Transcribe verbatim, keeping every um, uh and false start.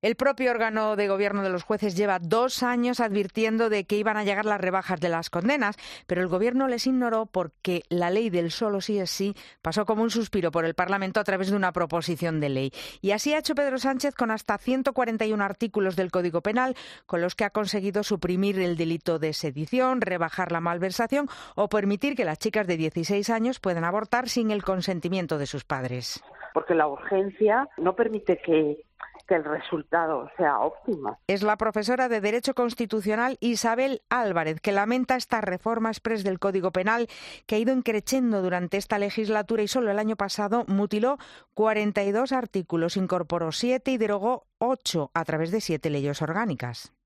El propio órgano de gobierno de los jueces lleva dos años advirtiendo de que iban a llegar las rebajas de las condenas, pero el gobierno les ignoró porque la ley del solo sí es sí pasó como un suspiro por el Parlamento a través de una proposición de ley. Y así ha hecho Pedro Sánchez con hasta ciento cuarenta y uno artículos del Código Penal, con los que ha conseguido suprimir el delito de sedición, rebajar la malversación o permitir que las chicas de dieciséis años puedan abortar sin el consentimiento de sus padres. Porque la urgencia no permite que, que el resultado sea óptimo. Es la profesora de Derecho Constitucional Isabel Álvarez, que lamenta esta reforma exprés del Código Penal que ha ido increciendo durante esta legislatura y solo el año pasado mutiló cuarenta y dos artículos, incorporó siete y derogó ocho a través de siete leyes orgánicas.